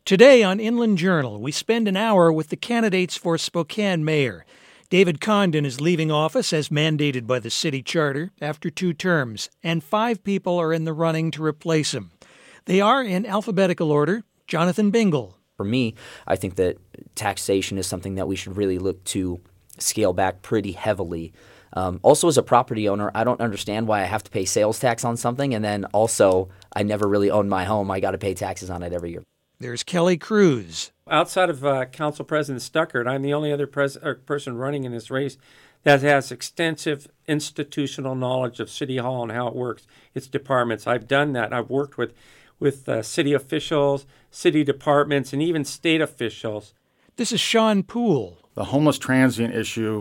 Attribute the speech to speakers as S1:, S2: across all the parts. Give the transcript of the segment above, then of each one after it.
S1: Today on Inland Journal, we spend an hour with the candidates for Spokane mayor. David Condon is leaving office as mandated by the city charter after 2 terms, and 5 people are in the running to replace him. They are, in alphabetical order, Jonathan Bingle.
S2: For me, I think that taxation is something that we should really look to scale back pretty heavily. Also, as a property owner, I don't understand why I have to pay sales tax on something, and then also I never really own my home. I got to pay taxes on it every year.
S1: There's Kelly Cruz.
S3: Outside of Council President Stuckert, I'm the only other person running in this race that has extensive institutional knowledge of City Hall and how it works, its departments. I've done that. I've worked with city officials, city departments, and even state officials.
S1: This is Sean Poole.
S4: The homeless transient issue,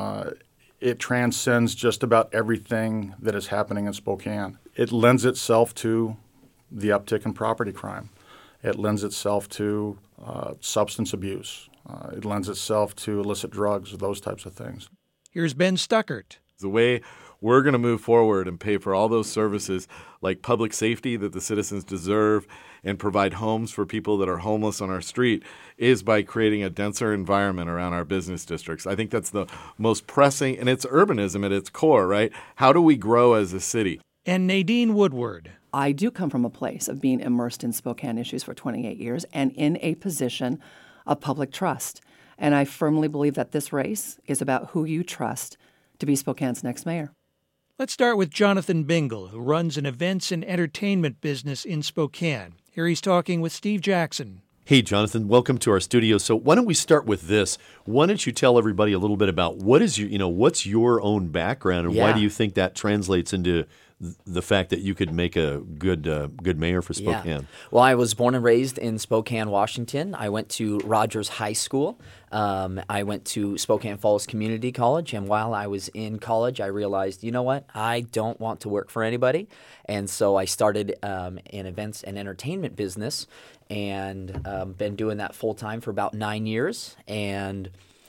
S4: it transcends just about everything that is happening in Spokane. It lends itself to the uptick in property crime. It lends itself to substance abuse. It lends itself to illicit drugs, those types of things.
S1: Here's Ben Stuckert.
S5: The way we're going to move forward and pay for all those services like public safety that the citizens deserve and provide homes for people that are homeless on our street is by creating a denser environment around our business districts. I think that's the most pressing, and it's urbanism at its core, right? How do we grow as a city?
S1: And Nadine Woodward.
S6: I do come from a place of being immersed in Spokane issues for 28 years and in a position of public trust. And I firmly believe that this race is about who you trust to be Spokane's next mayor.
S1: Let's start with Jonathan Bingle, who runs an events and entertainment business in Spokane. Here he's talking with Steve Jackson.
S7: Hey, Jonathan, welcome to our studio. So why don't we start with this? Why don't you tell everybody a little bit about what's your own background and why do you think that translates into the fact that you could make a good mayor for Spokane?
S2: Yeah. Well, I was born and raised in Spokane, Washington. I went to Rogers High School. I went to Spokane Falls Community College, and while I was in college, I realized, you know what? I don't want to work for anybody, and so I started an events and entertainment business, and been doing that full time for about 9 years, and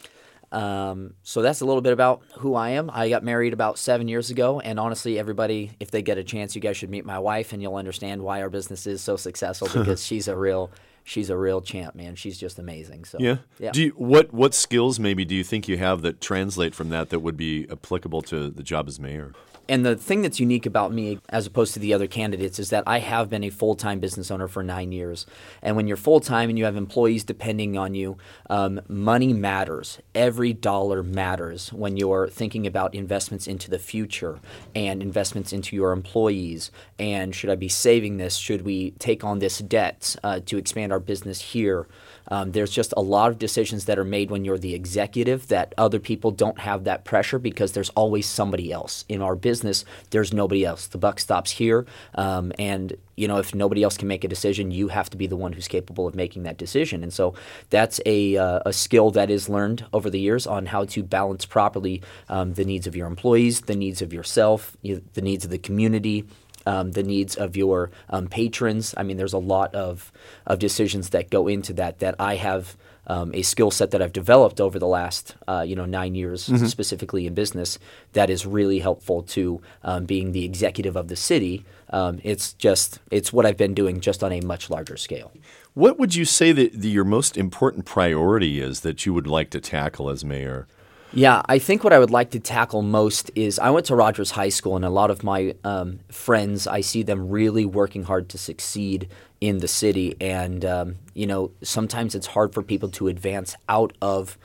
S2: so that's a little bit about who I am. I got married about 7 years ago, and honestly, everybody, if they get a chance, you guys should meet my wife, and you'll understand why our business is so successful because she's a real champ, man. She's just amazing. So
S7: yeah. What skills maybe do you think you have that translate from that would be applicable to the job as mayor?
S2: And the thing that's unique about me as opposed to the other candidates is that I have been a full-time business owner for 9 years. And when you're full-time and you have employees depending on you, money matters. Every dollar matters when you're thinking about investments into the future and investments into your employees. And should I be saving this? Should we take on this debt to expand our business here? There's just a lot of decisions that are made when you're the executive that other people don't have that pressure because there's always somebody else. In our business, there's nobody else. The buck stops here. And, if nobody else can make a decision, you have to be the one who's capable of making that decision. And so that's a skill that is learned over the years on how to balance properly the needs of your employees, the needs of yourself, the needs of the community, the needs of your patrons. I mean, there's a lot of decisions that go into that I have a skill set that I've developed over the last 9 years, specifically in business, that is really helpful to being the executive of the city. It's what I've been doing just on a much larger scale.
S7: What would you say that your most important priority is that you would like to tackle as mayor?
S2: Yeah, I think what I would like to tackle most is I went to Rogers High School, and a lot of my friends, I see them really working hard to succeed in the city. And, sometimes it's hard for people to advance out of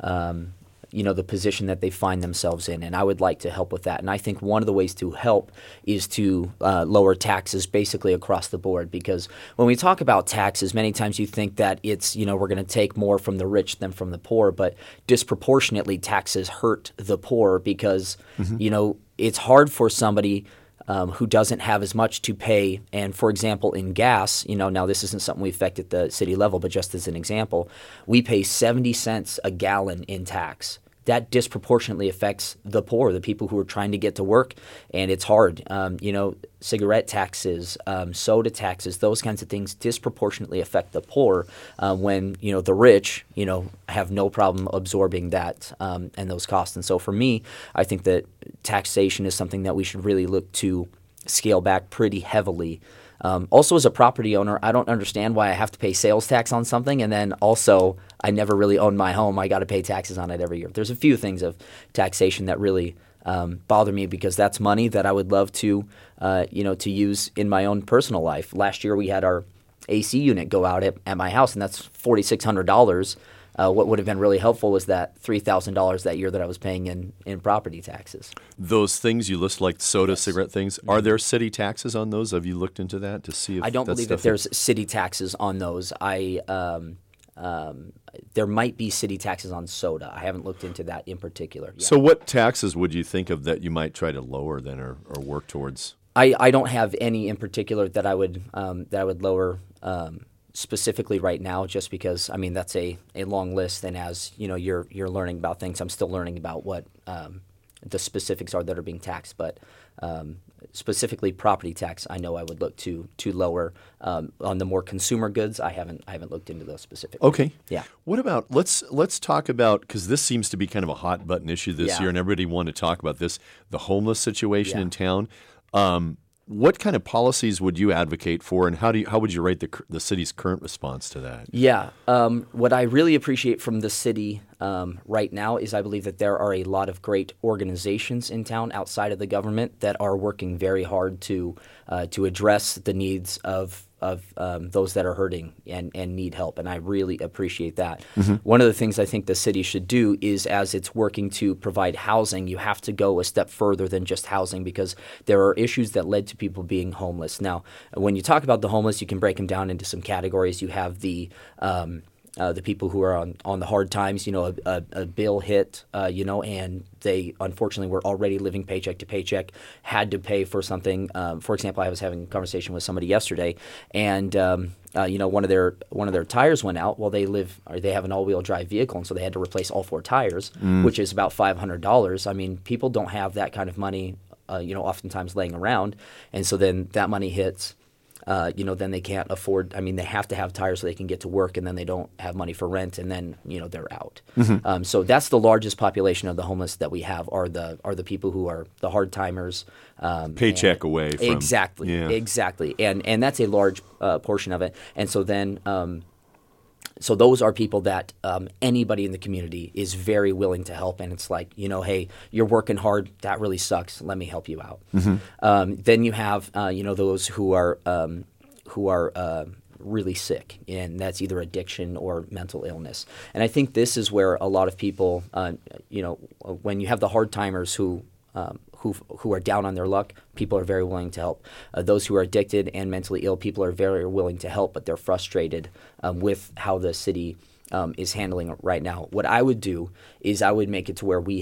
S2: the position that they find themselves in. And I would like to help with that. And I think one of the ways to help is to lower taxes basically across the board. Because when we talk about taxes, many times you think that it's, we're going to take more from the rich than from the poor. But disproportionately, taxes hurt the poor because, it's hard for somebody who doesn't have as much to pay. And for example, in gas, now this isn't something we affect at the city level, but just as an example, we pay 70 cents a gallon in tax. That disproportionately affects the poor, the people who are trying to get to work, and it's hard. Cigarette taxes, soda taxes, those kinds of things disproportionately affect the poor when, the rich, have no problem absorbing that and those costs. And so for me, I think that taxation is something that we should really look to scale back pretty heavily Also, as a property owner, I don't understand why I have to pay sales tax on something, and then also I never really owned my home. I got to pay taxes on it every year. There's a few things of taxation that really bother me because that's money that I would love to, to use in my own personal life. Last year we had our AC unit go out at my house, and that's $4,600. What would have been really helpful was that $3,000 that year that I was paying in property taxes.
S7: Those things you list, like soda, cigarette things, are there city taxes on those? Have you looked into that to see if
S2: I don't believe that there's city taxes on those. There might be city taxes on soda. I haven't looked into that in particular yet.
S7: So what taxes would you think of that you might try to lower then or work towards?
S2: I don't have any in particular that I would lower specifically right now, just because that's a long list, and as you're learning about things, I'm still learning about what the specifics are that are being taxed, but specifically property tax, I know I would look to lower. On the more consumer goods, I haven't looked into those specifically.
S7: Okay.
S2: Yeah.
S7: What about let's talk about, because this seems to be kind of a hot button issue this year, and everybody wanted to talk about this, the homeless situation in town. What kind of policies would you advocate for, and how would you rate the city's current response to that?
S2: Yeah, what I really appreciate from the city right now is I believe that there are a lot of great organizations in town outside of the government that are working very hard to address the needs of those that are hurting and need help, and I really appreciate that. Mm-hmm. One of the things I think the city should do is, as it's working to provide housing, you have to go a step further than just housing, because there are issues that led to people being homeless. Now, when you talk about the homeless, you can break them down into some categories. You have the people who are on the hard times, a bill hit, and they unfortunately were already living paycheck to paycheck, had to pay for something. For example, I was having a conversation with somebody yesterday, and one of their tires went out. Well, they have an all-wheel drive vehicle, and so they had to replace all 4 tires, which is about $500. People don't have that kind of money, oftentimes laying around, and so then that money hits. Then they can't afford. They have to have tires so they can get to work, and then they don't have money for rent, and then they're out. Mm-hmm. So that's the largest population of the homeless that we have are the people who are the hard timers.
S7: Paycheck away from
S2: exactly, and that's a large portion of it. And so then. So those are people that anybody in the community is very willing to help, and it's like, hey, you're working hard. That really sucks. Let me help you out. Mm-hmm. Then you have those who are really sick, and that's either addiction or mental illness. And I think this is where a lot of people, when you have the hard timers who are down on their luck, people are very willing to help. Those who are addicted and mentally ill, people are very willing to help, but they're frustrated with how the city is handling it right now. What I would do is I would make it to where we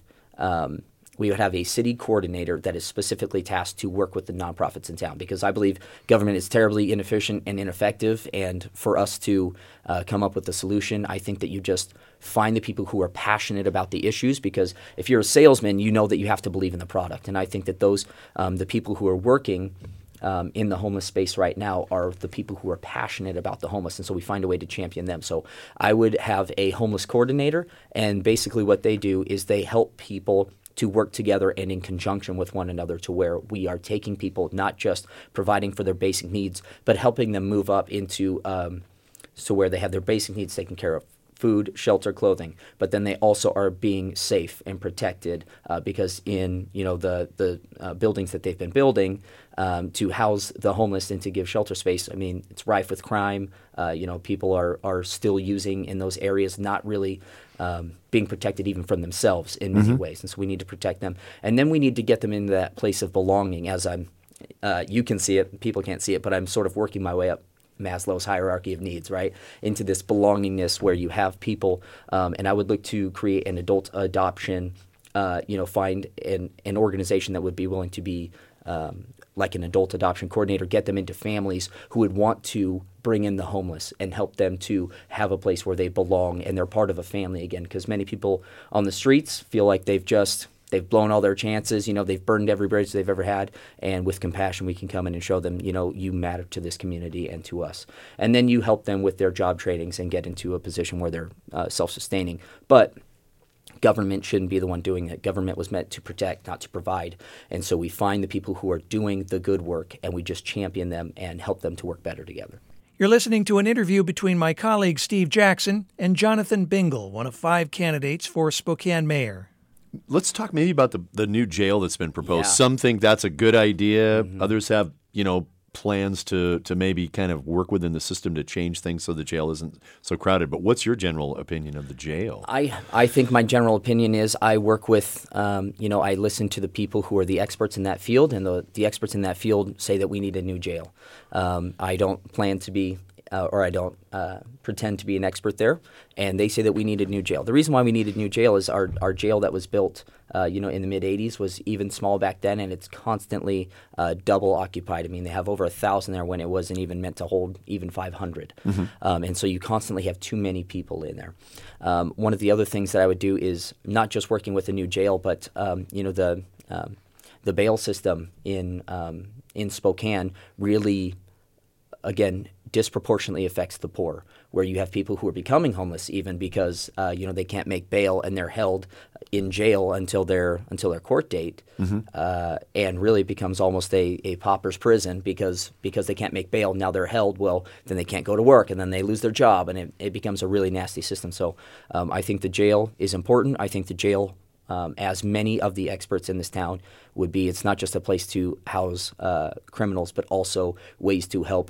S2: would have a city coordinator that is specifically tasked to work with the nonprofits in town, because I believe government is terribly inefficient and ineffective, and for us to come up with a solution, I think that you just find the people who are passionate about the issues, because if you're a salesman, you know that you have to believe in the product, and I think that those the people who are working in the homeless space right now are the people who are passionate about the homeless, and so we find a way to champion them. So I would have a homeless coordinator, and basically what they do is they help people to work together and in conjunction with one another, to where we are taking people, not just providing for their basic needs, but helping them move up into so where they have their basic needs taken care of. Food, shelter, clothing, but then they also are being safe and protected because in the buildings that they've been building to house the homeless and to give shelter space, it's rife with crime. People are still using in those areas, not really being protected even from themselves in many ways, and so we need to protect them. And then we need to get them into that place of belonging. As you can see it, people can't see it, but I'm sort of working my way up Maslow's hierarchy of needs, right, into this belongingness where you have people, and I would look to create an adult adoption, find an organization that would be willing to be like an adult adoption coordinator, get them into families who would want to bring in the homeless and help them to have a place where they belong and they're part of a family again, because many people on the streets feel like they've blown all their chances, they've burned every bridge they've ever had, and with compassion we can come in and show them, you matter to this community and to us. And then you help them with their job trainings and get into a position where they're self-sustaining. But government shouldn't be the one doing it. Government was meant to protect, not to provide. And so we find the people who are doing the good work, and we just champion them and help them to work better together.
S1: You're listening to an interview between my colleague Steve Jackson and Jonathan Bingle, one of 5 candidates for Spokane mayor.
S7: Let's talk maybe about the new jail that's been proposed.
S2: Yeah.
S7: Some think that's a good idea. Others have, plans to maybe kind of work within the system to change things so the jail isn't so crowded. But what's your general opinion of the jail?
S2: I think my general opinion is I work with, I listen to the people who are the experts in that field, and the experts in that field say that we need a new jail. I don't plan to be I don't pretend to be an expert there, and they say that we need a new jail. The reason why we need a new jail is our jail that was built, in the mid-'80s was even small back then, and it's constantly double occupied. I mean, they have over 1,000 there when it wasn't even meant to hold even 500. And so you constantly have too many people in there. One of the other things that I would do is not just working with a new jail, but, the bail system in Spokane really, again, disproportionately affects the poor, where you have people who are becoming homeless even because they can't make bail and they're held in jail until their court date, and really becomes almost a pauper's prison because they can't make bail. Now they're held. Well, then they can't go to work, and then they lose their job, and it becomes a really nasty system. So I think the jail is important. I think the jail, as many of the experts in this town would be, it's not just a place to house criminals, but also ways to help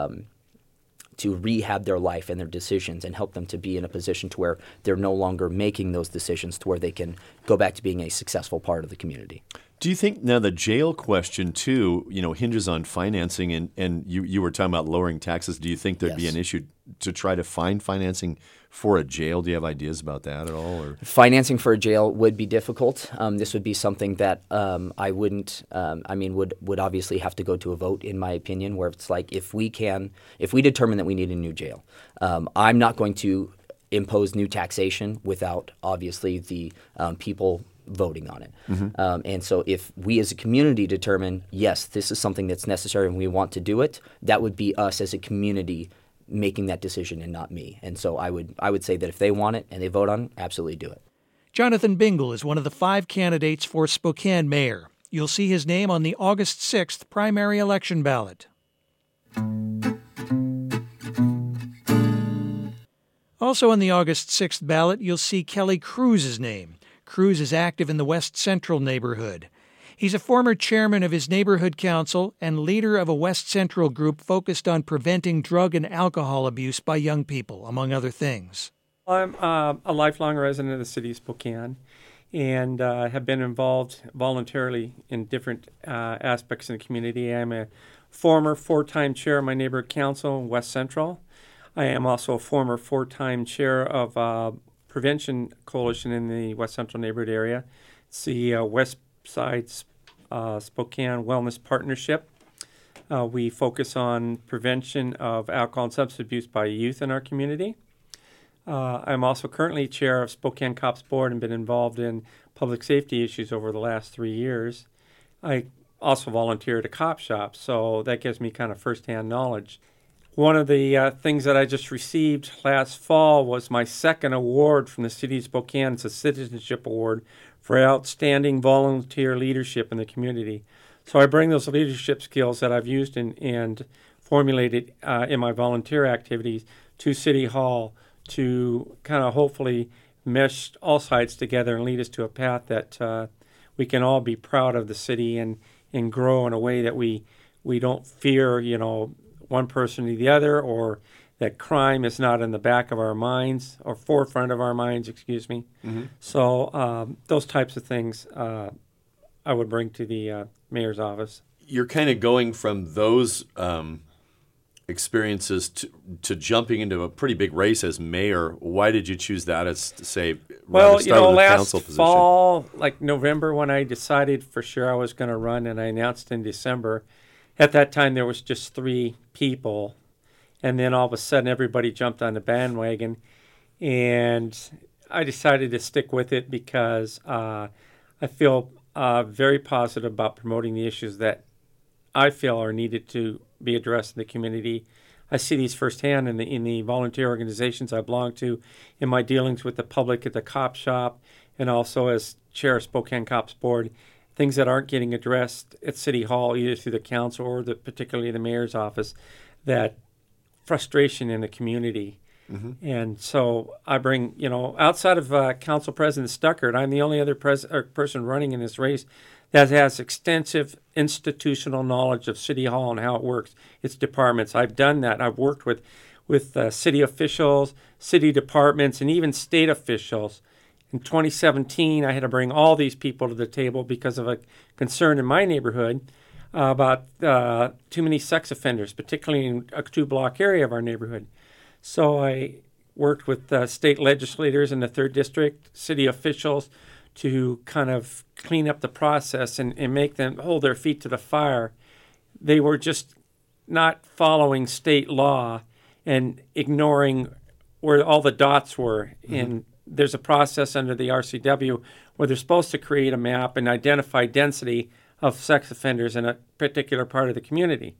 S2: to rehab their life and their decisions and help them to be in a position to where they're no longer making those decisions, to where they can go back to being a successful part of the community.
S7: Do you think now the jail question too, hinges on financing, and you were talking about lowering taxes. Do you think there'd be an issue to try to find financing for a jail? Do you have ideas about that at all? Or? Financing
S2: for a jail would be difficult. This would be something that I wouldn't. Would obviously have to go to a vote, in my opinion, where it's like if we determine that we need a new jail, I'm not going to impose new taxation without obviously the people voting on it. And so if we as a community determine, yes, this is something that's necessary and we want to do it, that would be us as a community making that decision and not me. And so I would say that if they want it and they vote on it, absolutely do it.
S1: Jonathan Bingle is one of the 5 candidates for Spokane mayor. You'll see his name on the August 6th primary election ballot. Also on the August 6th ballot, you'll see Kelly Cruz's name. Cruz is active in the West Central neighborhood. He's a former chairman of his neighborhood council and leader of a West Central group focused on preventing drug and alcohol abuse by young people, among other things.
S3: I'm a lifelong resident of the city of Spokane and have been involved voluntarily in different aspects in the community. I'm a former 4-time chair of my neighborhood council in West Central. I am also a former 4-time chair of Prevention Coalition in the West Central neighborhood area. It's the West Side Spokane Wellness Partnership. We focus on prevention of alcohol and substance abuse by youth in our community. I'm also currently chair of Spokane Cops Board and been involved in public safety issues over the last 3 years. I also volunteer at a cop shop, so that gives me kind of firsthand knowledge. One of the things that I just received last fall was my 2nd award from the city of Spokane. It's a citizenship award for outstanding volunteer leadership in the community. So I bring those leadership skills that I've used and formulated in my volunteer activities to City Hall to kind of hopefully mesh all sides together and lead us to a path that we can all be proud of the city and grow in a way that we don't fear, one person or the other, or that crime is not in the back of our minds or forefront of our minds, So those types of things I would bring to the mayor's office.
S7: You're kind of going from those experiences to jumping into a pretty big race as mayor. Why did you choose that as, say,
S3: last fall, like November, when I decided for sure I was going to run and I announced in December, at that time there was just 3 people. And then all of a sudden everybody jumped on the bandwagon. And I decided to stick with it because I feel very positive about promoting the issues that I feel are needed to be addressed in the community. I see these firsthand in the volunteer organizations I belong to, in my dealings with the public at the cop shop, and also as chair of Spokane Cops Board, things that aren't getting addressed at City Hall, either through the council or particularly the mayor's office, that frustration in the community. And so I bring, outside of Council President Stuckert, I'm the only other person running in this race that has extensive institutional knowledge of City Hall and how it works, its departments. I've done that. I've worked with city officials, city departments, and even state officials. In 2017, I had to bring all these people to the table because of a concern in my neighborhood about too many sex offenders, particularly in a 2-block area of our neighborhood. So I worked with state legislators in the 3rd District, city officials, to kind of clean up the process and make them hold their feet to the fire. They were just not following state law and ignoring where all the dots were. And there's a process under the RCW where they're supposed to create a map and identify density of sex offenders in a particular part of the community.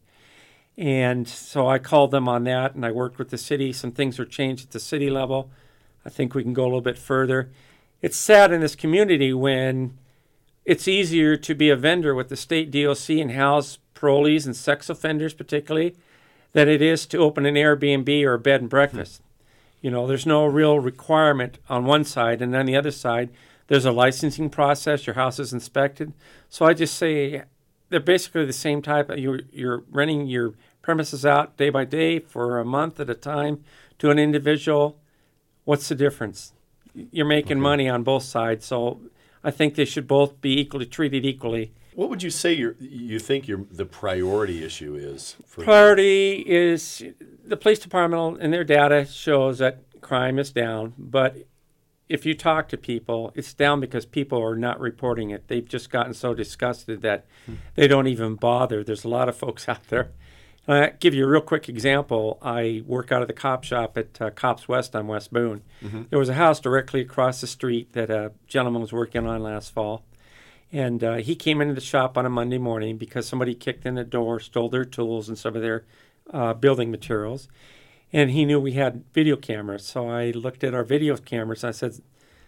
S3: And so I called them on that, and I worked with the city. Some things were changed at the city level. I think we can go a little bit further. It's sad in this community when it's easier to be a vendor with the state DOC and house parolees and sex offenders particularly than it is to open an Airbnb or a bed and breakfast. There's no real requirement on one side, and on the other side, there's a licensing process. Your house is inspected. So I just say they're basically the same type. You're renting your premises out day by day for a month at a time to an individual. What's the difference? You're making money on both sides, so I think they should both be treated equally.
S7: What would you say you think the priority issue is?
S3: Priority is the police department, and their data shows that crime is down. But if you talk to people, it's down because people are not reporting it. They've just gotten so disgusted that they don't even bother. There's a lot of folks out there. I'll give you a real quick example. I work out of the cop shop at Cops West on West Boone. There was a house directly across the street that a gentleman was working on last fall. And he came into the shop on a Monday morning because somebody kicked in the door, stole their tools and some of their building materials. And he knew we had video cameras. So I looked at our video cameras and I said,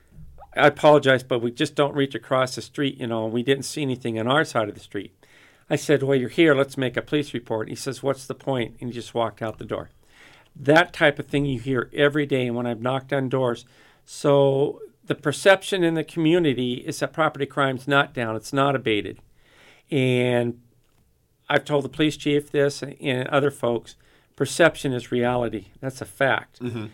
S3: I apologize, but we just don't reach across the street, we didn't see anything on our side of the street. I said, well, you're here, let's make a police report. He says, what's the point? And he just walked out the door. That type of thing you hear every day when I've knocked on doors. So the perception in the community is that property crime's not down, it's not abated. And I've told the police chief this and other folks, perception is reality. That's a fact.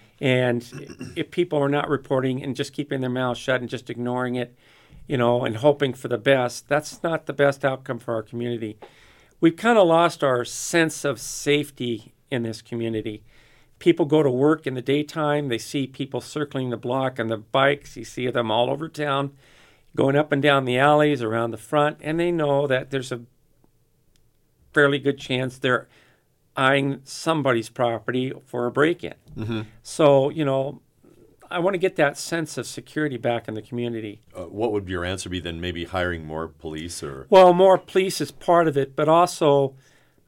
S3: And if people are not reporting and just keeping their mouths shut and just ignoring it, and hoping for the best, that's not the best outcome for our community. We've kind of lost our sense of safety in this community. People go to work in the daytime. They see people circling the block on the bikes. You see them all over town, going up and down the alleys, around the front, and they know that there's a fairly good chance they're eyeing somebody's property for a break-in. So, I want to get that sense of security back in the community.
S7: What would your answer be then? Maybe hiring more police or?
S3: Well, more police is part of it, but also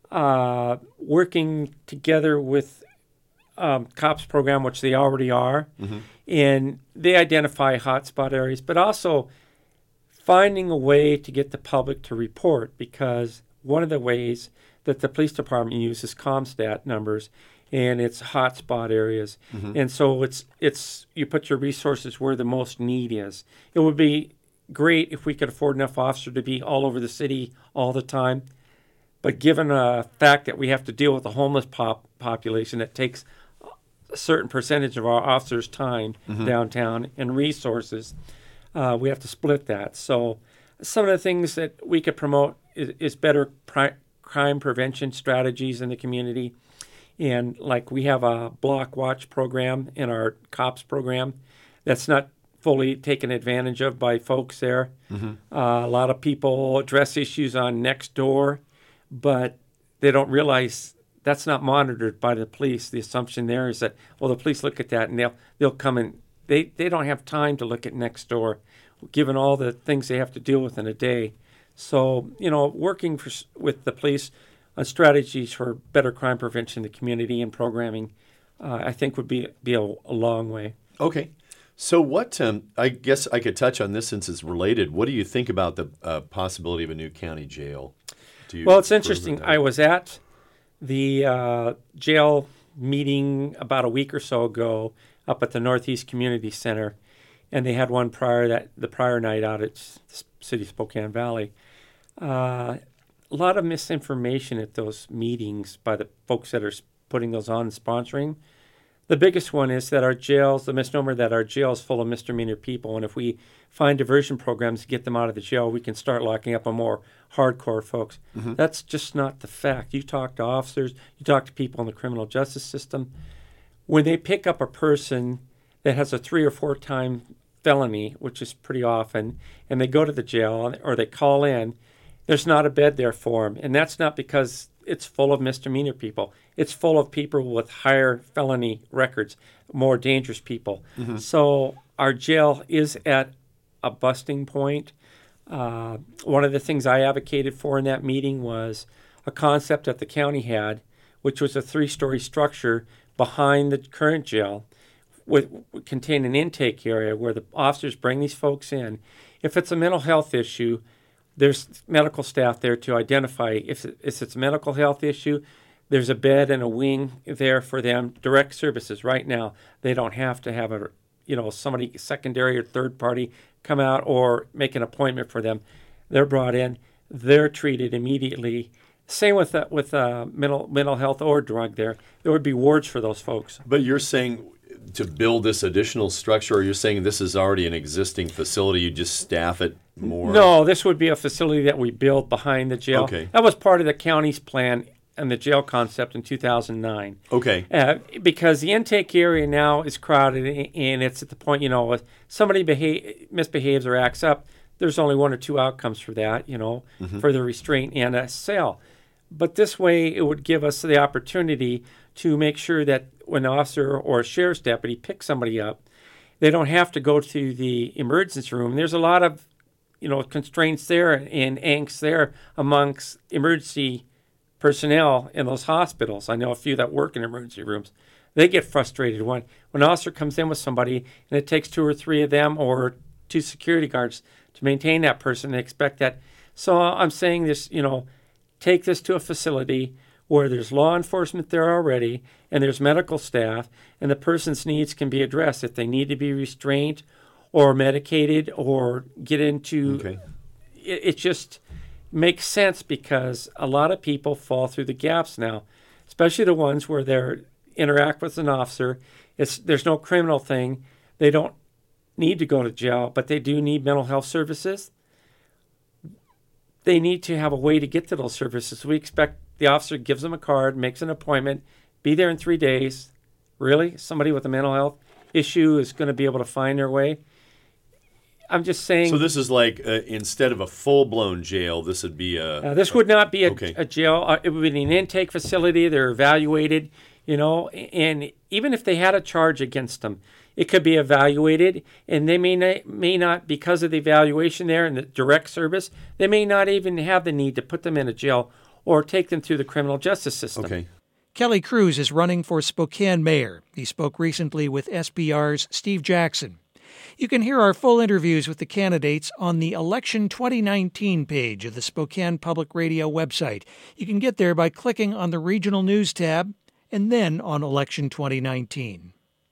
S3: working together with COPS program, which they already are, and they identify hotspot areas, but also finding a way to get the public to report, because one of the ways that the police department uses CompStat numbers, and it's hotspot areas. And so it's you put your resources where the most need is. It would be great if we could afford enough officers to be all over the city all the time. But given the fact that we have to deal with a homeless population that takes a certain percentage of our officers' time downtown and resources, we have to split that. So some of the things that we could promote is better crime prevention strategies in the community. And like we have a block watch program in our COPS program that's not fully taken advantage of by folks there. A lot of people address issues on Nextdoor, but they don't realize that's not monitored by the police. The assumption there is that, well, the police look at that and they'll come in. They don't have time to look at Nextdoor, given all the things they have to deal with in a day. So, working with the police, on strategies for better crime prevention in the community and programming, I think would be a long way.
S7: Okay. So what, I guess I could touch on this since it's related. What do you think about the possibility of a new county jail?
S3: Well, it's interesting. I was at the jail meeting about a week or so ago up at the Northeast Community Center, and they had one the prior night out at the city of Spokane Valley. A lot of misinformation at those meetings by the folks that are putting those on and sponsoring. The biggest one is that the misnomer that our jail is full of misdemeanor people, and if we find diversion programs to get them out of the jail, we can start locking up on more hardcore folks. Mm-hmm. That's just not the fact. You talk to officers, you talk to people in the criminal justice system. When they pick up a person that has a 3 or 4 time felony, which is pretty often, and they go to the jail or they call in, there's not a bed there for them. And that's not because it's full of misdemeanor people. It's full of people with higher felony records, more dangerous people. Mm-hmm. So our jail is at a busting point. One of the things I advocated for in that meeting was a concept that the county had, which was a 3-story structure behind the current jail contain an intake area where the officers bring these folks in. If it's a mental health issue, there's medical staff there to identify if it's a mental health issue. There's a bed and a wing there for them. Direct services right now. They don't have to have somebody secondary or third party come out or make an appointment for them. They're brought in. They're treated immediately. Same with mental health or drug. There would be wards for those folks.
S7: But you're saying to build this additional structure, or you're saying this is already an existing facility, you just staff it more?
S3: No, this would be a facility that we build behind the jail.
S7: Okay.
S3: That was part of the county's plan and the jail concept in 2009.
S7: Okay.
S3: Because the intake area now is crowded, and it's at the point, if somebody misbehaves or acts up, there's only 1 or 2 outcomes for that, mm-hmm. for the restraint and a cell. But this way, it would give us the opportunity to make sure that when an officer or a sheriff's deputy picks somebody up, they don't have to go to the emergency room. There's a lot of, constraints there and angst there amongst emergency personnel in those hospitals. I know a few that work in emergency rooms. They get frustrated when an officer comes in with somebody and it takes 2 or 3 of them or 2 security guards to maintain that person. They expect that. So I'm saying this, take this to a facility where there's law enforcement there already and there's medical staff, and the person's needs can be addressed. If they need to be restrained or medicated or get into
S7: okay.
S3: It just makes sense because a lot of people fall through the gaps now, especially the ones where they interact with an officer. There's no criminal thing. They don't need to go to jail, but they do need mental health services. They need to have a way to get to those services. We expect the officer gives them a card, makes an appointment, be there in 3 days. Really? Somebody with a mental health issue is going to be able to find their way? I'm just saying.
S7: So this is like instead of a full-blown jail, this would be
S3: this would not be
S7: okay.
S3: a jail. It would be an intake facility. They're evaluated, and even if they had a charge against them, it could be evaluated, and they may not, because of the evaluation there and the direct service, they may not even have the need to put them in a jail or take them through the criminal justice system.
S7: Okay.
S1: Kelly Cruz is running for Spokane mayor. He spoke recently with SBR's Steve Jackson. You can hear our full interviews with the candidates on the Election 2019 page of the Spokane Public Radio website. You can get there by clicking on the Regional News tab and then on Election 2019.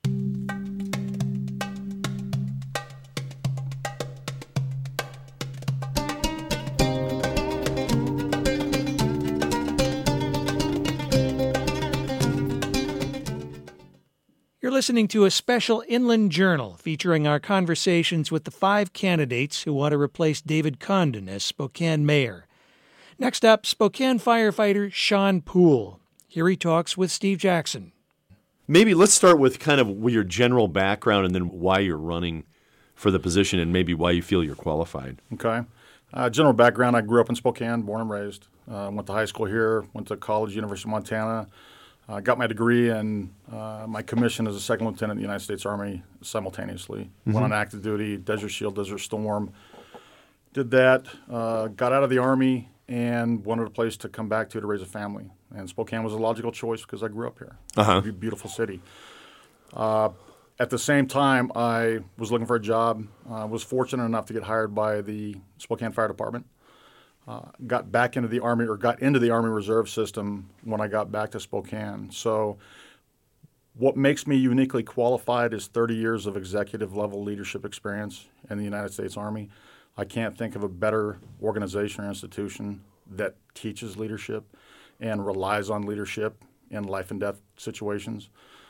S1: You're listening to a special Inland Journal featuring our conversations with the 5 candidates who want to replace David Condon as Spokane mayor. Next up, Spokane firefighter Sean Poole. Here he talks with Steve Jackson.
S7: Maybe let's start with kind of your general background and then why you're running for the position and maybe why you feel you're qualified.
S4: Okay. General background, I grew up in Spokane, born and raised. Went to high school here, went to college, University of Montana. Got my degree and my commission as a second lieutenant in the United States Army simultaneously. Mm-hmm. Went on active duty, Desert Shield, Desert Storm. Did that, got out of the Army, and wanted a place to come back to raise a family. And Spokane was a logical choice because I grew up here.
S7: Uh-huh.
S4: It's a beautiful city. At the same time, I was looking for a job. Was fortunate enough to get hired by the Spokane Fire Department. Got into the Army Reserve system when I got back to Spokane. So what makes me uniquely qualified is 30 years of executive level leadership experience in the United States Army. I can't think of a better organization or institution that teaches leadership and relies on leadership in life and death situations.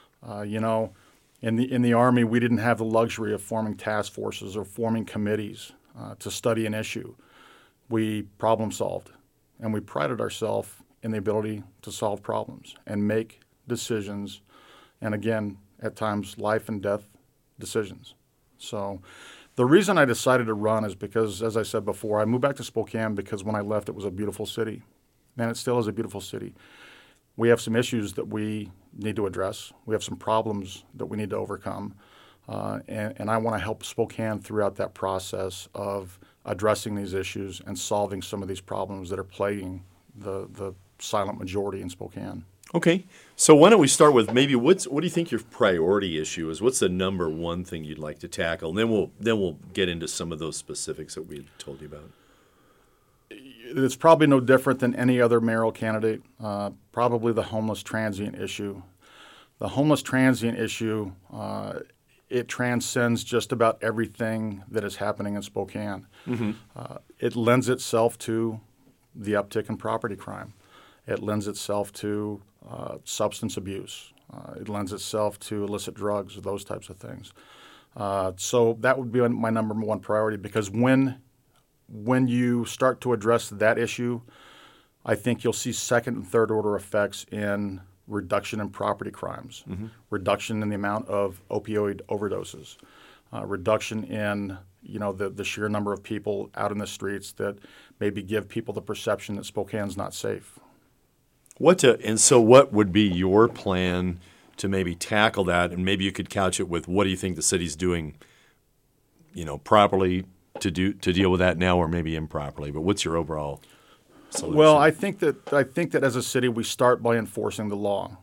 S4: In the Army, we didn't have the luxury of forming task forces or forming committees to study an issue. We problem solved, and we prided ourselves in the ability to solve problems and make decisions, and again, at times, life and death decisions. So the reason I decided to run is because, as I said before, I moved back to Spokane because when I left, it was a beautiful city, and it still is a beautiful city. We have some issues that we need to address. We have some problems that we need to overcome, and I want to help Spokane throughout that process of addressing these issues and solving some of these problems that are plaguing the silent majority in Spokane.
S7: Okay, so why don't we start with maybe what do you think your priority issue is? What's the number one thing you'd like to tackle? And then we'll get into some of those specifics that we told you about.
S4: It's probably no different than any other mayoral candidate. Probably the homeless transient issue. The homeless transient issue, it transcends just about everything that is happening in Spokane. Mm-hmm. It lends itself to the uptick in property crime. It lends itself to substance abuse. It lends itself to illicit drugs, those types of things. So that would be my number one priority, because when you start to address that issue, I think you'll see second and third order effects in reduction in property crimes, mm-hmm. reduction in the amount of opioid overdoses, reduction in the sheer number of people out in the streets that maybe give people the perception that Spokane's not safe.
S7: And so what would be your plan to maybe tackle that? And maybe you could couch it with, what do you think the city's doing, properly to deal with that now, or maybe improperly? But what's your overall solution?
S4: Well, I think that as a city we start by enforcing the law,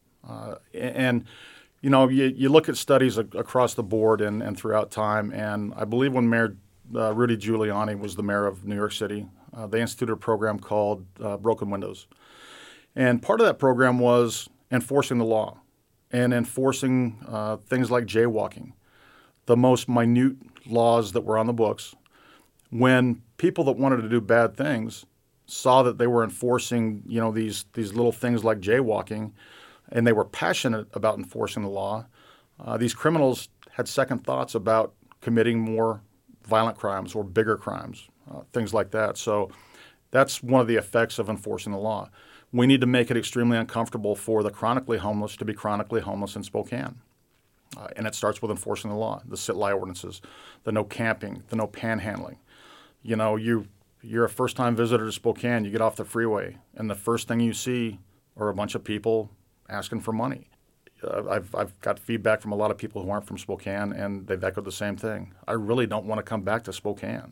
S4: you look at studies across the board and throughout time, and I believe when Mayor Rudy Giuliani was the mayor of New York City, they instituted a program called Broken Windows. And part of that program was enforcing the law and enforcing things like jaywalking, the most minute laws that were on the books. When people that wanted to do bad things saw that they were enforcing, these little things like jaywalking, and they were passionate about enforcing the law, these criminals had second thoughts about committing more violent crimes or bigger crimes, things like that. So that's one of the effects of enforcing the law. We need to make it extremely uncomfortable for the chronically homeless to be chronically homeless in Spokane. And it starts with enforcing the law, the sit-lie ordinances, the no camping, the no panhandling. You're a first-time visitor to Spokane, you get off the freeway, and the first thing you see are a bunch of people asking for money. I've got feedback from a lot of people who aren't from Spokane, and they've echoed the same thing. I really don't want to come back to Spokane.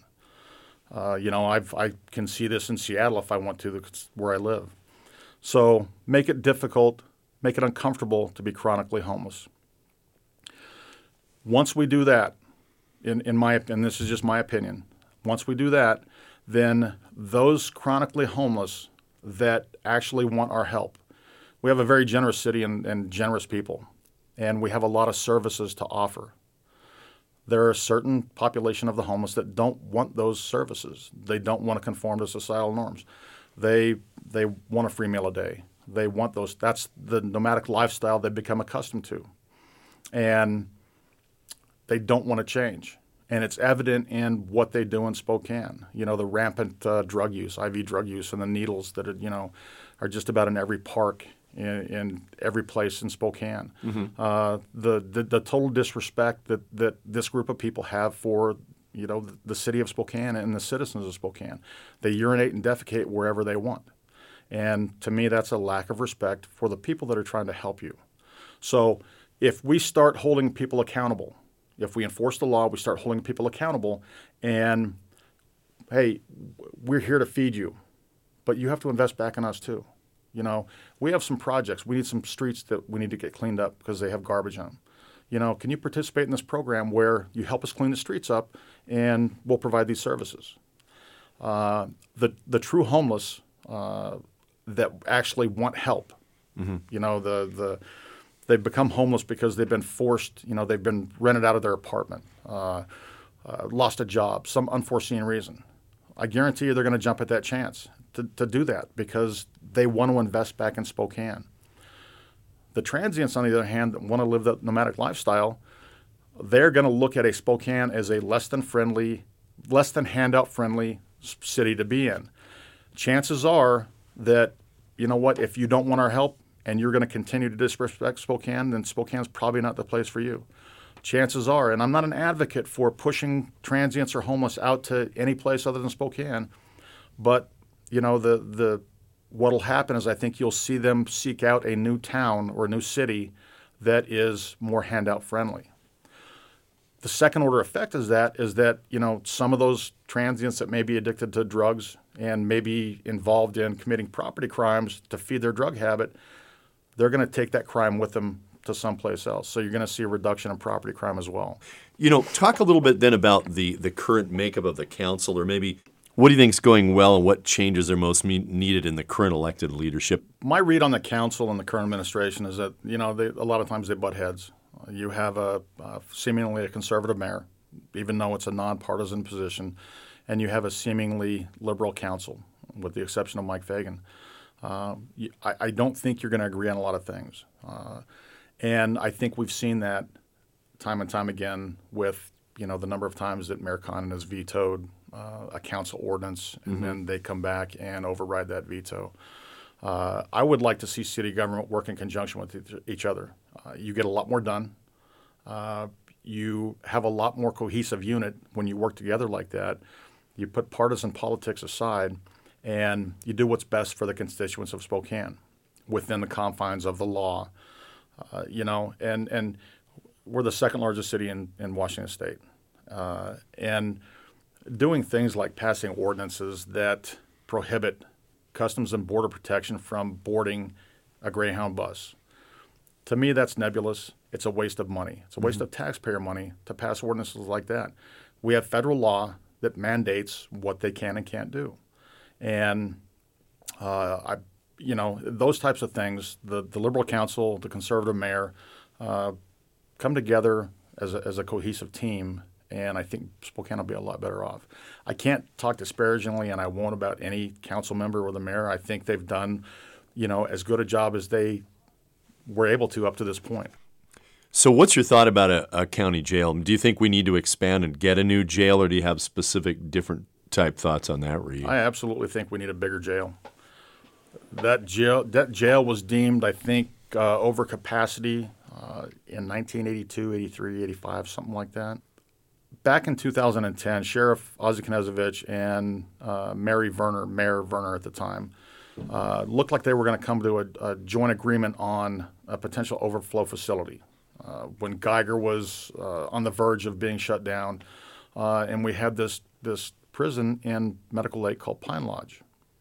S4: I can see this in Seattle if I want to, where I live. So make it difficult, make it uncomfortable to be chronically homeless. Once we do that, and this is just my opinion, once we do that, then those chronically homeless that actually want our help, we have a very generous city and generous people, and we have a lot of services to offer. There are a certain population of the homeless that don't want those services. They don't want to conform to societal norms. They want a free meal a day. They want those. That's the nomadic lifestyle they've become accustomed to. And they don't want to change. And it's evident in what they do in Spokane. The rampant drug use, IV drug use, and the needles that are just about in every park in every place in Spokane. Mm-hmm. The total disrespect that this group of people have for the city of Spokane and the citizens of Spokane. They urinate and defecate wherever they want. And to me, that's a lack of respect for the people that are trying to help you. So if we start holding people accountable, if we enforce the law, we start holding people accountable, and, hey, we're here to feed you. but you have to invest back in us too. You know, we have some projects. We need some streets that we need to get cleaned up because they have garbage on them. You know, can you participate in this program where you help us clean the streets up and we'll provide these services? The true homeless that actually want help, you know, they've become homeless because they've been forced, you know, they've been rented out of their apartment, lost a job, some unforeseen reason. I guarantee you they're going to jump at that chance to do that because they want to invest back in Spokane. The transients, on the other hand, that want to live the nomadic lifestyle, they're going to look at a Spokane as a less than handout-friendly city to be in. Chances are that, you know what, if you don't want our help and you're going to continue to disrespect Spokane, then Spokane's probably not the place for you. Chances are, and I'm not an advocate for pushing transients or homeless out to any place other than Spokane, but, you know, what'll happen is I think you'll see them seek out a new town or a new city that is more handout friendly. The second order effect is that, you know, some of those transients that may be addicted to drugs and may be involved in committing property crimes to feed their drug habit, they're going to take that crime with them to someplace else. So you're going to see a reduction in property crime as well.
S7: You know, talk a little bit then about the current makeup of the council, or maybe what do you think is going well and what changes are most needed in the current elected leadership?
S4: My read on the council and the current administration is that, you know, a lot of times they butt heads. You have seemingly a conservative mayor, even though it's a nonpartisan position, and you have a seemingly liberal council, with the exception of Mike Fagan. I don't think you're going to agree on a lot of things. And I think we've seen that time and time again with, you know, the number of times that Mayor Condon has vetoed a council ordinance, and then they come back and override that veto. I would like to see city government work in conjunction with each other. You get a lot more done. You have a lot more cohesive unit when you work together like that. You put partisan politics aside, and you do what's best for the constituents of Spokane within the confines of the law. You know, and we're the second largest city in Washington State. And doing things like passing ordinances that prohibit Customs and Border Protection from boarding a Greyhound bus. To me, that's nebulous. It's a waste of money. It's a waste of taxpayer money to pass ordinances like that. We have federal law that mandates what they can and can't do. And, you know, those types of things, the Liberal Council, the Conservative Mayor, come together as a cohesive team, and I think Spokane will be a lot better off. I can't talk disparagingly, and I won't, about any council member or the mayor. I think they've done, you know, as good a job as they were able to up to this point.
S7: So what's your thought about a county jail? Do you think we need to expand and get a new jail, or do you have specific different type thoughts on that, Reed?
S4: I absolutely think we need a bigger jail. That jail was deemed, I think, over capacity in 1982, 83, 85, something like that. Back in 2010, Sheriff Ozzie Knezovich and Mayor Werner at the time, looked like they were going to come to a joint agreement on a potential overflow facility when Geiger was on the verge of being shut down, and we had this prison in Medical Lake called Pine Lodge.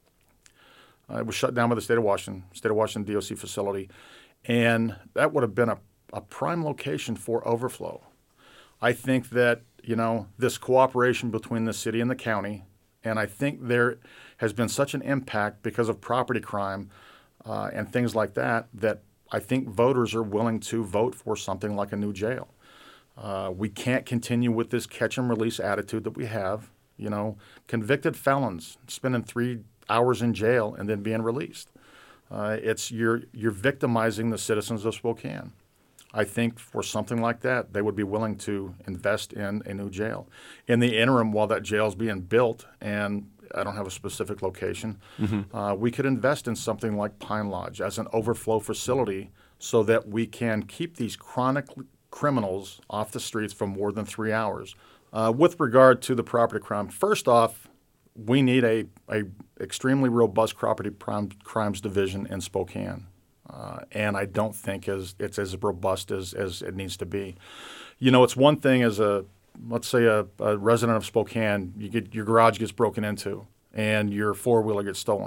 S4: It was shut down by the State of Washington DOC facility, and that would have been a prime location for overflow. I think that, you know, this cooperation between the city and the county, and I think there has been such an impact because of property crime and things like that, that I think voters are willing to vote for something like a new jail. We can't continue with this catch and release attitude that we have. You know, convicted felons spending 3 hours in jail and then being released. You're victimizing the citizens of Spokane. I think for something like that, they would be willing to invest in a new jail. In the interim, while that jail is being built, and I don't have a specific location, we could invest in something like Pine Lodge as an overflow facility so that we can keep these chronic criminals off the streets for more than 3 hours. With regard to the property crime, first off, we need a extremely robust property crimes division in Spokane. And I don't think it's as robust as it needs to be. You know, it's one thing as let's say a resident of Spokane, your garage gets broken into and your four-wheeler gets stolen.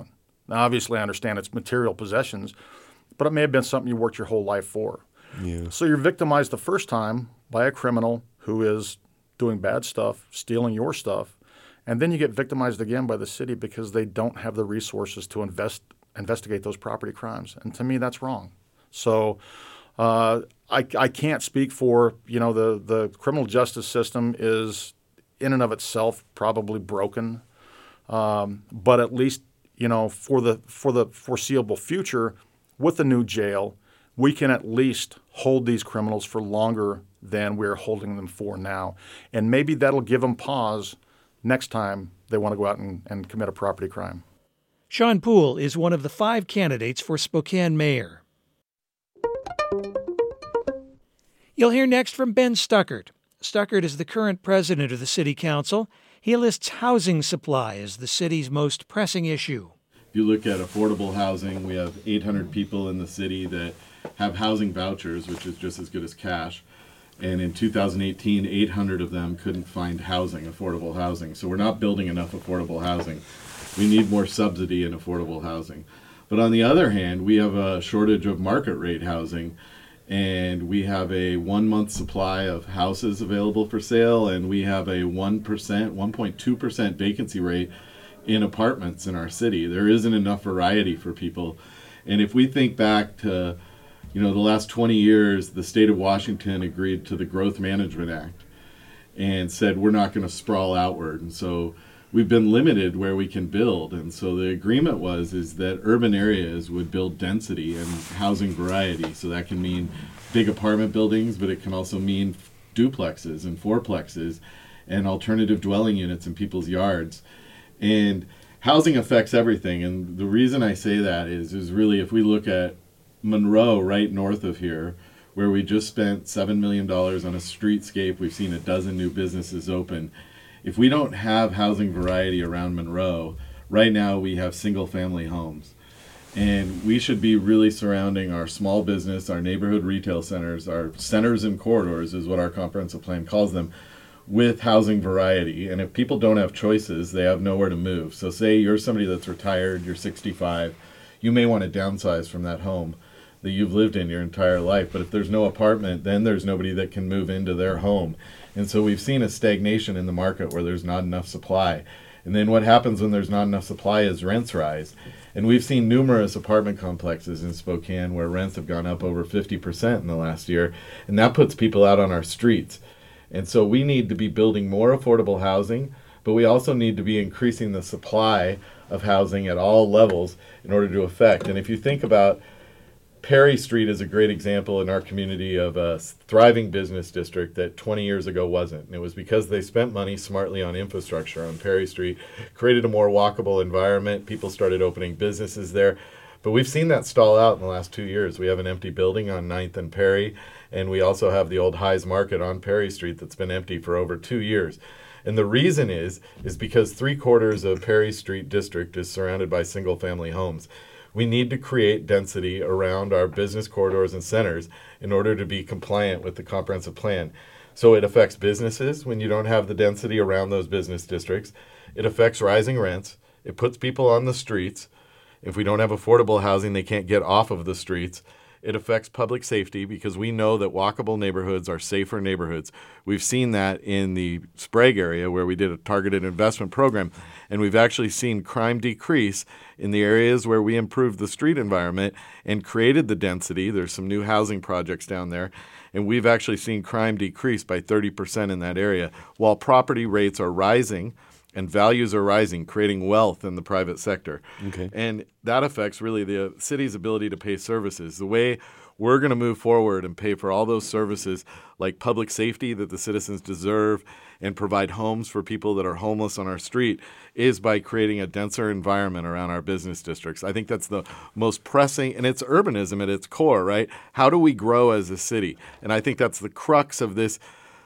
S4: Now, obviously, I understand it's material possessions, but it may have been something you worked your whole life for.
S7: Yeah.
S4: So you're victimized the first time by a criminal who is doing bad stuff, stealing your stuff, and then you get victimized again by the city because they don't have the resources to investigate those property crimes. And to me, that's wrong. So I can't speak for, the criminal justice system is in and of itself probably broken, but at least for the foreseeable future, with the new jail, we can at least hold these criminals for longer than we're holding them for now, and maybe that'll give them pause next time they want to go out and commit a property crime.
S1: Sean Poole is one of the 5 candidates for Spokane mayor. You'll hear next from Ben Stuckert. Stuckert is the current president of the City Council. He lists housing supply as the city's most pressing issue.
S5: If you look at affordable housing, we have 800 people in the city that have housing vouchers, which is just as good as cash. And in 2018, 800 of them couldn't find housing, affordable housing. So we're not building enough affordable housing. We need more subsidy in affordable housing. But on the other hand, we have a shortage of market rate housing. And we have a 1-month supply of houses available for sale, and we have a 1.2% vacancy rate in apartments in our city. There isn't enough variety for people. And if we think back to, the last 20 years, the state of Washington agreed to the Growth Management Act and said we're not going to sprawl outward. And so we've been limited where we can build. And so the agreement is that urban areas would build density and housing variety. So that can mean big apartment buildings, but it can also mean duplexes and fourplexes and alternative dwelling units in people's yards. And housing affects everything. And the reason I say that is really if we look at Monroe right north of here, where we just spent $7 million on a streetscape, we've seen a dozen new businesses open. If we don't have housing variety around Monroe, right now we have single-family homes. And we should be really surrounding our small business, our neighborhood retail centers, our centers and corridors is what our comprehensive plan calls them, with housing variety. And if people don't have choices, they have nowhere to move. So say you're somebody that's retired, you're 65, you may want to downsize from that home that you've lived in your entire life. But if there's no apartment, then there's nobody that can move into their home. And so we've seen a stagnation in the market where there's not enough supply. And then what happens when there's not enough supply is rents rise. And we've seen numerous apartment complexes in Spokane where rents have gone up over 50% in the last year. And that puts people out on our streets. And so we need to be building more affordable housing, but we also need to be increasing the supply of housing at all levels in order to affect. And if you think about Perry Street is a great example in our community of a thriving business district that 20 years ago wasn't. And it was because they spent money smartly on infrastructure on Perry Street, created a more walkable environment. People started opening businesses there. But we've seen that stall out in the last 2 years. We have an empty building on 9th and Perry, and we also have the old Highs Market on Perry Street that's been empty for over 2 years. And the reason is because 3/4 of Perry Street district is surrounded by single-family homes. We need to create density around our business corridors and centers in order to be compliant with the comprehensive plan. So it affects businesses when you don't have the density around those business districts. It affects rising rents. It puts people on the streets. If we don't have affordable housing, they can't get off of the streets. It affects public safety because we know that walkable neighborhoods are safer neighborhoods. We've seen that in the Sprague area where we did a targeted investment program, and we've actually seen crime decrease in the areas where we improved the street environment and created the density. There's some new housing projects down there, and we've actually seen crime decrease by 30% in that area while property rates are rising and values are rising, creating wealth in the private sector.
S7: Okay.
S5: And that affects really the city's ability to pay services. The way we're going to move forward and pay for all those services like public safety that the citizens deserve and provide homes for people that are homeless on our street is by creating a denser environment around our business districts. I think that's the most pressing, and it's urbanism at its core, right? How do we grow as a city? And I think that's the crux of this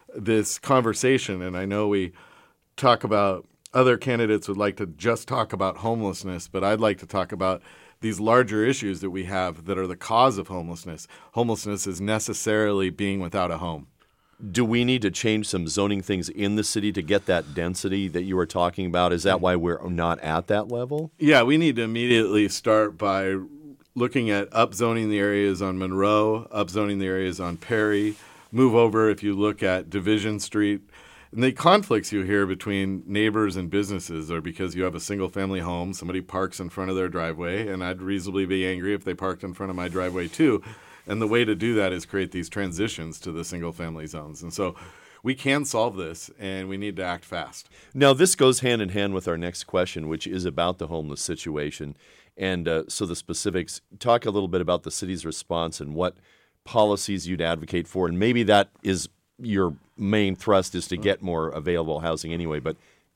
S5: conversation. And I know we talk about other candidates would like to just talk about homelessness, but I'd like to talk about these larger issues that we have that are the cause of homelessness. Homelessness is necessarily being without a home.
S7: do we need to change some zoning things in the city to get that density that you were talking about? Is that why we're not at that level?
S5: Yeah, we need to immediately start by looking at upzoning the areas on Monroe, upzoning the areas on Perry, move over if you look at Division Street. And the conflicts you hear between neighbors and businesses are because you have a single-family home, somebody parks in front of their driveway, and I'd reasonably be angry if they parked in front of my driveway too. And the way to do that is create these transitions to the single-family zones. And so we can solve this, and we need to act fast.
S7: Now, this goes hand in hand with our next question, which is about the homeless situation. And so the specifics, talk a little bit about the city's response and what policies you'd advocate for. And maybe that is your main thrust, is to get more available housing anyway. But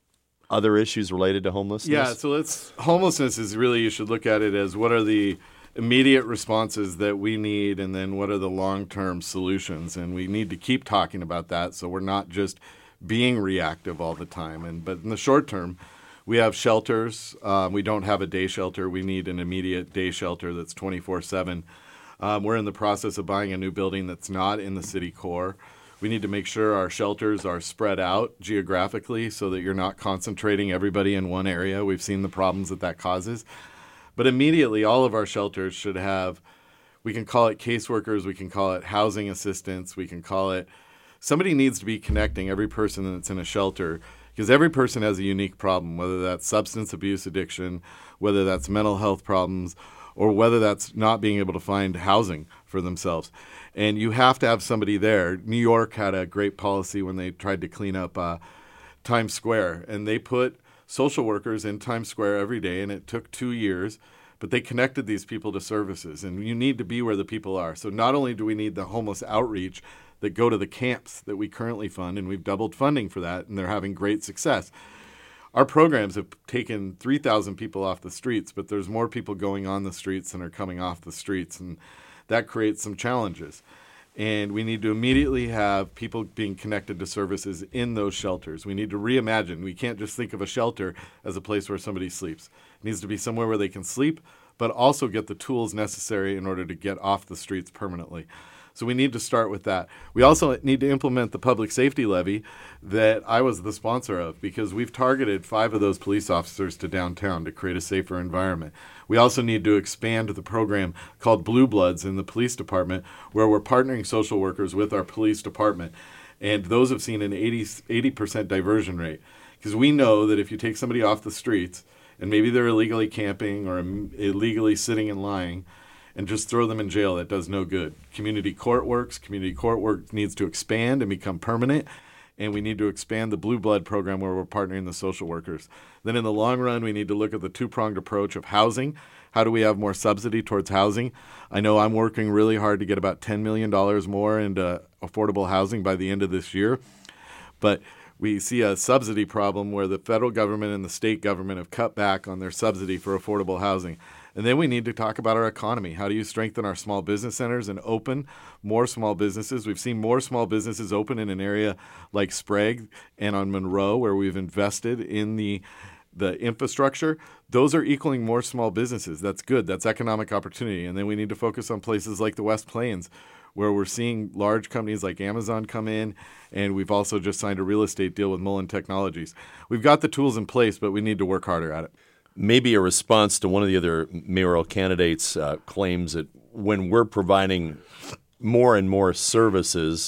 S7: other issues related to homelessness?
S5: Yeah, so homelessness is really, you should look at it as what are the immediate responses that we need, and then what are the long-term solutions. And we need to keep talking about that so we're not just being reactive all the time. But in the short term, we have shelters. We don't have a day shelter. We need an immediate day shelter that's 24/7. We're in the process of buying a new building that's not in the city core. We need to make sure our shelters are spread out geographically so that you're not concentrating everybody in one area. We've seen the problems that causes. But immediately, all of our shelters should have, we can call it caseworkers, we can call it housing assistants, we can call it, somebody needs to be connecting every person that's in a shelter, because every person has a unique problem, whether that's substance abuse addiction, whether that's mental health problems, or whether that's not being able to find housing for themselves. And you have to have somebody there. New York had a great policy when they tried to clean up Times Square, and they put social workers in Times Square every day, and it took 2 years, but they connected these people to services, and you need to be where the people are. So not only do we need the homeless outreach that go to the camps that we currently fund, and we've doubled funding for that, and they're having great success. Our programs have taken 3,000 people off the streets, but there's more people going on the streets than are coming off the streets, and that creates some challenges. And we need to immediately have people being connected to services in those shelters. We need to reimagine. We can't just think of a shelter as a place where somebody sleeps. It needs to be somewhere where they can sleep, but also get the tools necessary in order to get off the streets permanently. So we need to start with that. We also need to implement the public safety levy that I was the sponsor of, because we've targeted 5 of those police officers to downtown to create a safer environment. We also need to expand the program called Blue Bloods in the police department, where we're partnering social workers with our police department. And those have seen an 80% diversion rate, because we know that if you take somebody off the streets and maybe they're illegally camping or illegally sitting and lying, and just throw them in jail, that does no good. Community court works. Community court work needs to expand and become permanent. And we need to expand the Blue Blood program where we're partnering the social workers. Then in the long run, we need to look at the two-pronged approach of housing. How do we have more subsidy towards housing? I know I'm working really hard to get about $10 million more into affordable housing by the end of this year. But we see a subsidy problem where the federal government and the state government have cut back on their subsidy for affordable housing. And then we need to talk about our economy. How do you strengthen our small business centers and open more small businesses? We've seen more small businesses open in an area like Sprague and on Monroe, where we've invested in the infrastructure. Those are equaling more small businesses. That's good. That's economic opportunity. And then we need to focus on places like the West Plains, where we're seeing large companies like Amazon come in, and we've also just signed a real estate deal with Mullen Technologies. We've got the tools in place, but we need to work harder at it.
S7: Maybe a response to one of the other mayoral candidates' claims that when we're providing more and more services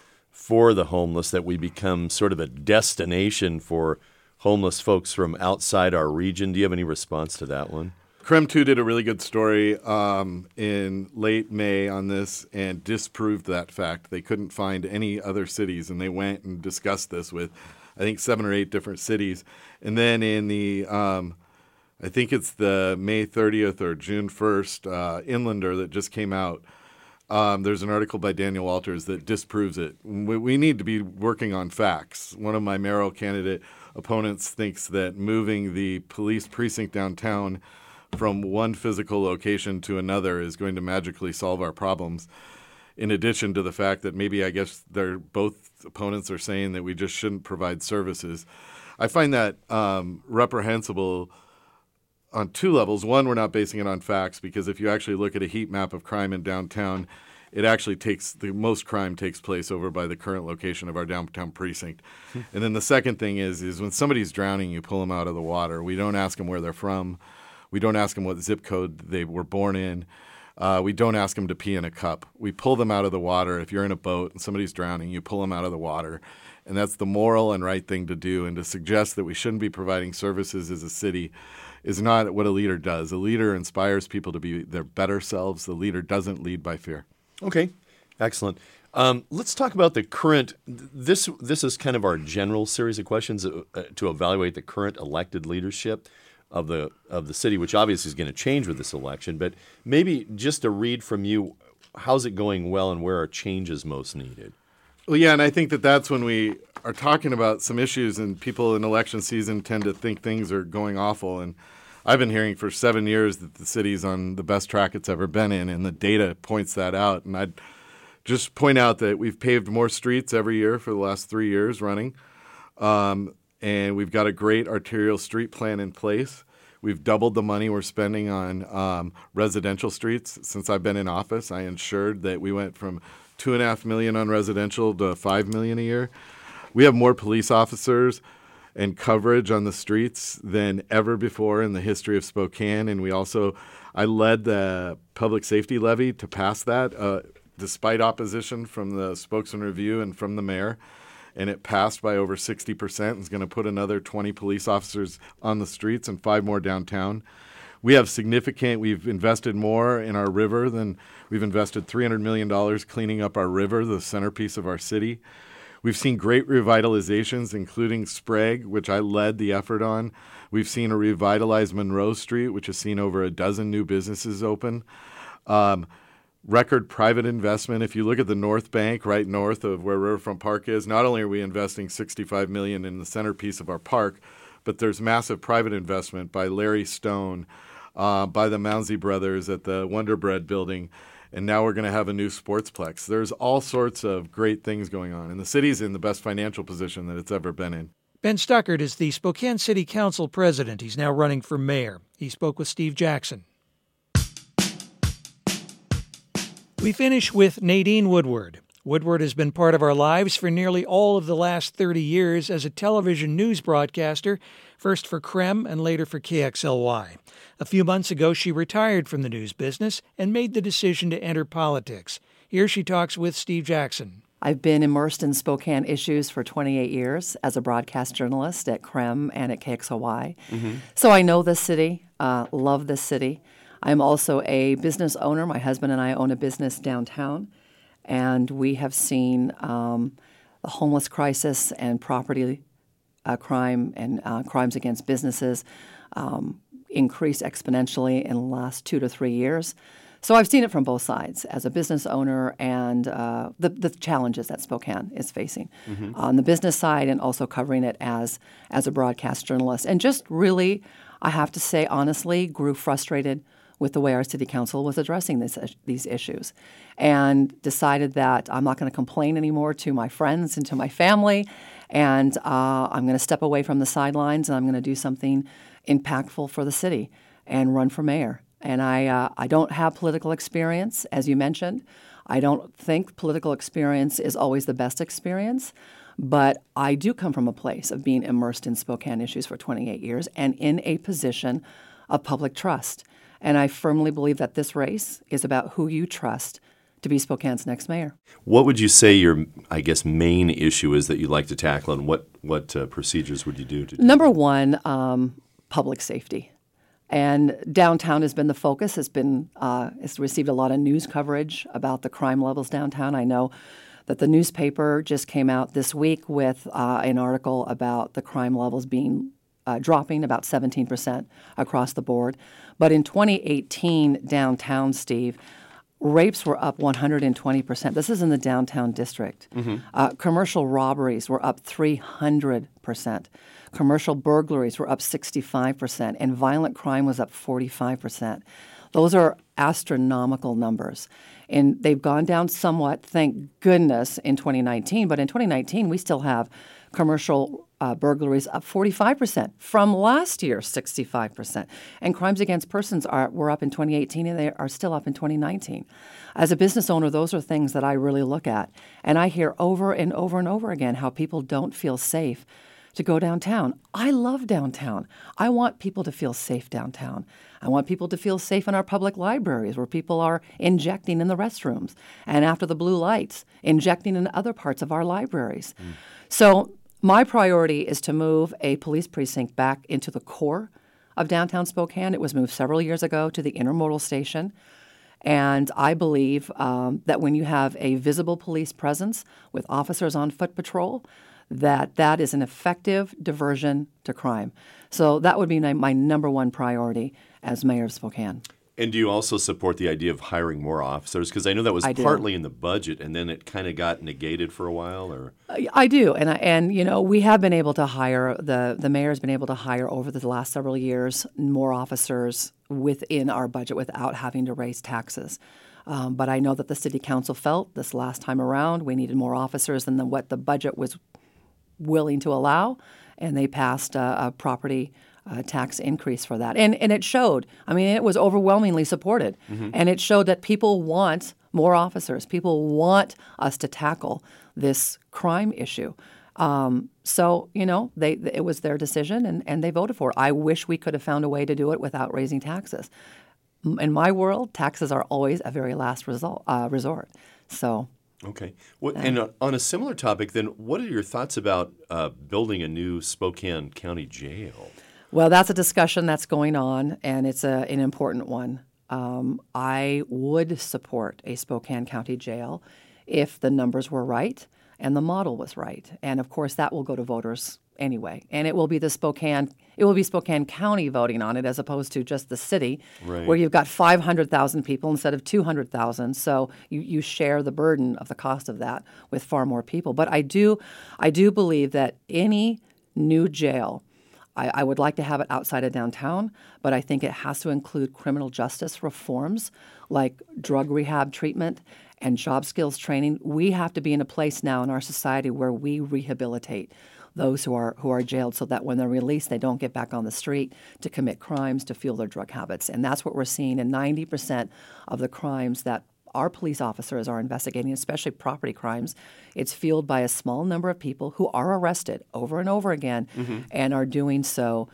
S7: for the homeless, that we become sort of a destination for homeless folks from outside our region. Do you have any response to that one?
S5: KREM 2 did a really good story in late May on this and disproved that fact. They couldn't find any other cities, and they went and discussed this with, I think, 7 or 8 different cities. And then in the I think it's the May 30th or June 1st Inlander that just came out. There's an article by Daniel Walters that disproves it. We need to be working on facts. One of my mayoral candidate opponents thinks that moving the police precinct downtown from one physical location to another is going to magically solve our problems. In addition to the fact that maybe, I guess, both opponents are saying that we just shouldn't provide services. I find that reprehensible on 2 levels. One, we're not basing it on facts, because if you actually look at a heat map of crime in downtown, it actually the most crime takes place over by the current location of our downtown precinct. And then the second thing is when somebody's drowning, you pull them out of the water. We don't ask them where they're from. We don't ask them what zip code they were born in. We don't ask them to pee in a cup. We pull them out of the water. If you're in a boat and somebody's drowning, you pull them out of the water. And that's the moral and right thing to do. And to suggest that we shouldn't be providing services as a city is not what a leader does. A leader inspires people to be their better selves. The leader doesn't lead by fear.
S7: Okay, excellent. Let's talk about the current. This is kind of our general series of questions to evaluate the current elected leadership of the city, which obviously is going to change with this election. But maybe just a read from you, how's it going well and where are changes most needed?
S5: Well, yeah, and I think that's when we are talking about some issues, and people in election season tend to think things are going awful. And I've been hearing for 7 years that the city's on the best track it's ever been in, and the data points that out. And I'd just point out that we've paved more streets every year for the last 3 years running, and we've got a great arterial street plan in place. We've doubled the money we're spending on residential streets since I've been in office. I ensured that we went from $2.5 million on residential to $5 million a year. We have more police officers and coverage on the streets than ever before in the history of Spokane. And I led the public safety levy to pass that, despite opposition from the Spokesman Review and from the mayor. And it passed by over 60%. It's going to put another 20 police officers on the streets and 5 more downtown. We've invested more in our river than we've invested $300 million cleaning up our river, the centerpiece of our city. We've seen great revitalizations, including Sprague, which I led the effort on. We've seen a revitalized Monroe Street, which has seen over a dozen new businesses open. Record private investment. If you look at the North Bank, right north of where Riverfront Park is, not only are we investing $65 million in the centerpiece of our park, but there's massive private investment by Larry Stone, by the Mounsey brothers at the Wonder Bread building, and now we're going to have a new sportsplex. There's all sorts of great things going on, and the city's in the best financial position that it's ever been in.
S1: Ben Stuckert is the Spokane City Council president. He's now running for mayor. He spoke with Steve Jackson. We finish with Nadine Woodward. Woodward has been part of our lives for nearly all of the last 30 years as a television news broadcaster, first for KREM and later for KXLY. A few months ago, she retired from the news business and made the decision to enter politics. Here she talks with Steve Jackson.
S6: I've been immersed in Spokane issues for 28 years as a broadcast journalist at KREM and at KXLY. So I know this city, love this city. I'm also a business owner. My husband and I own a business downtown, and we have seen the homeless crisis and property crime and crimes against businesses increase exponentially in the last 2 to 3 years. So I've seen it from both sides as a business owner and the challenges that Spokane is facing on the business side, and also covering it as a broadcast journalist. And just really, I have to say honestly, grew frustrated with the way our city council was addressing these issues, and decided that I'm not going to complain anymore to my friends and to my family, and I'm going to step away from the sidelines, and I'm going to do something impactful for the city and run for mayor. And I don't have political experience, as you mentioned. I don't think political experience is always the best experience, but I do come from a place of being immersed in Spokane issues for 28 years and in a position of public trust. And I firmly believe that this race is about who you trust to be Spokane's next mayor.
S7: What would you say your, main issue is that you'd like to tackle, and what procedures would you do to do?
S6: Number one, public safety. And downtown has been the focus. It's received a lot of news coverage about the crime levels downtown. I know that the newspaper just came out this week with an article about the crime levels being dropping about 17% across the board. But in 2018, downtown, Steve, rapes were up 120%. This is in the downtown district. Commercial robberies were up 300%. Commercial burglaries were up 65%, and violent crime was up 45%. Those are astronomical numbers. And they've gone down somewhat, thank goodness, in 2019. But in 2019, we still have commercial burglaries up 45% from last year, 65%. And crimes against persons were up in 2018, and they are still up in 2019. As a business owner, those are things that I really look at. And I hear over and over and over again how people don't feel safe to go downtown. I love downtown. I want people to feel safe downtown. I want people to feel safe in our public libraries where people are injecting in the restrooms and after the blue lights, injecting in other parts of our libraries. So my priority is to move a police precinct back into the core of downtown Spokane. It was moved several years ago to the intermodal station. And I believe that when you have a visible police presence with officers on foot patrol, that is an effective diversion to crime. So that would be my number one priority as mayor of Spokane.
S7: And do you also support the idea of hiring more officers? Because I know that was partly in the budget, and then it kind of got negated for a while. Or
S6: I do, and you know, we have been able to hire the mayor's been able to hire over the last several years more officers within our budget without having to raise taxes. But I know that the city council felt this last time around we needed more officers than what the budget was willing to allow, and they passed a property tax increase for that. And it showed. I mean, it was overwhelmingly supported. And it showed that people want more officers. People want us to tackle this crime issue. So, you know, it was their decision, and they voted for it. I wish we could have found a way to do it without raising taxes. In my world, taxes are always a very last resort. So...
S7: Okay. Well, and on a similar topic, then, what are your thoughts about building a new Spokane County jail?
S6: Well, that's a discussion that's going on, and it's an important one. I would support a Spokane County jail if the numbers were right and the model was right. And, of course, that will go to voters anyway. And it will be Spokane County voting on it as opposed to just the city,
S7: right,
S6: where you've got 500,000 people instead of 200,000. So you share the burden of the cost of that with far more people. But I do believe that any new jail, I would like to have it outside of downtown, but I think it has to include criminal justice reforms like drug rehab treatment and job skills training. We have to be in a place now in our society where we rehabilitate those who are jailed so that when they're released, they don't get back on the street to commit crimes, to fuel their drug habits. And that's what we're seeing in 90% of the crimes that our police officers are investigating, especially property crimes. It's fueled by a small number of people who are arrested over and over again and are doing so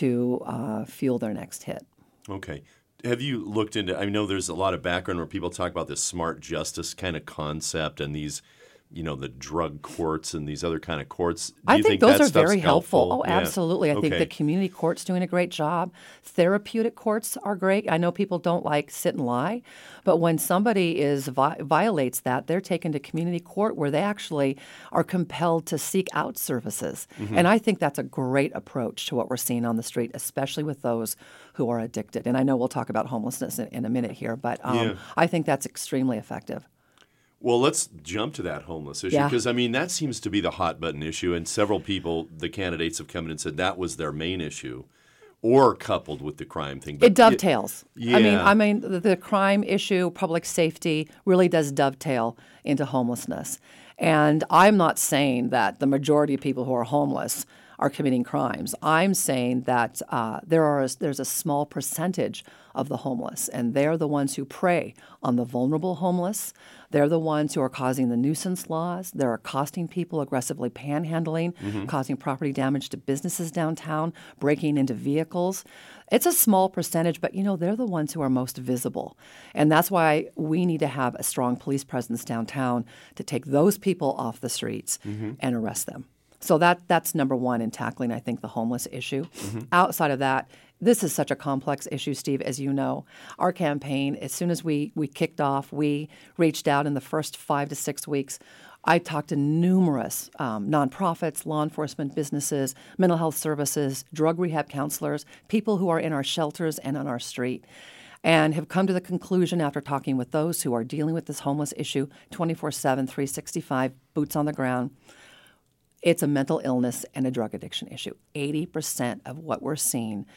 S6: to fuel their next hit.
S7: Okay. Have you looked into, I know there's a lot of background where people talk about this smart justice kind of concept and these, you know, the drug courts and these other kind of courts. Do you think
S6: those
S7: that
S6: are very
S7: stuff's
S6: helpful. Oh,
S7: Yeah.
S6: absolutely. I think
S7: Okay.
S6: the community court's doing a great job. Therapeutic courts are great. I know people don't like sit and lie, but when somebody violates that, they're taken to community court where they actually are compelled to seek out services. And I think that's a great approach to what we're seeing on the street, especially with those who are addicted. And I know we'll talk about homelessness in a minute here, but I think that's extremely effective.
S7: Well, let's jump to that homeless issue because, I mean, that seems to be the hot button issue. And several people, the candidates have come in and said that was their main issue or coupled with the crime thing. But
S6: it dovetails.
S7: Yeah.
S6: I mean, the crime issue, public safety really does dovetail into homelessness. And I'm not saying that the majority of people who are homeless are committing crimes. I'm saying that there's a small percentage of the homeless, and they're the ones who prey on the vulnerable homeless. They're the ones who are causing the nuisance laws. They're accosting people, aggressively panhandling, causing property damage to businesses downtown, breaking into vehicles. It's a small percentage, but, you know, they're the ones who are most visible. And that's why we need to have a strong police presence downtown to take those people off the streets and arrest them. So that's number one in tackling, I think, the homeless issue. Outside of that, this is such a complex issue, Steve, as you know. Our campaign, as soon as we kicked off, we reached out in the first 5 to 6 weeks. I talked to numerous nonprofits, law enforcement businesses, mental health services, drug rehab counselors, people who are in our shelters and on our street, and have come to the conclusion after talking with those who are dealing with this homeless issue 24/7, 365, boots on the ground. It's a mental illness and a drug addiction issue. 80% of what we're seeing